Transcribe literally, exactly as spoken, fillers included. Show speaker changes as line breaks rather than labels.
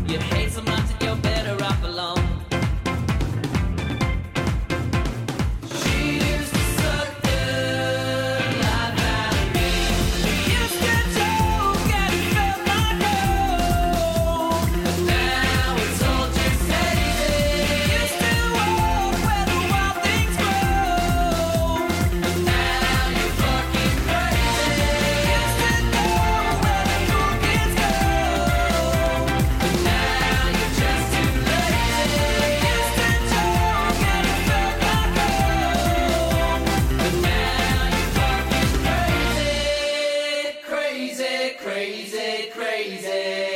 You hate so much that you're better off alone. She used to suck the life out of me. Used to joke and it felt like home. But now it's all just crazy. Used to walk where the wild things grow. But now you're fucking crazy. Used to know where the cool kids go. But now you're just too lazy. Used to joke and it felt like home. But now you're fucking crazy. Crazy, crazy, crazy.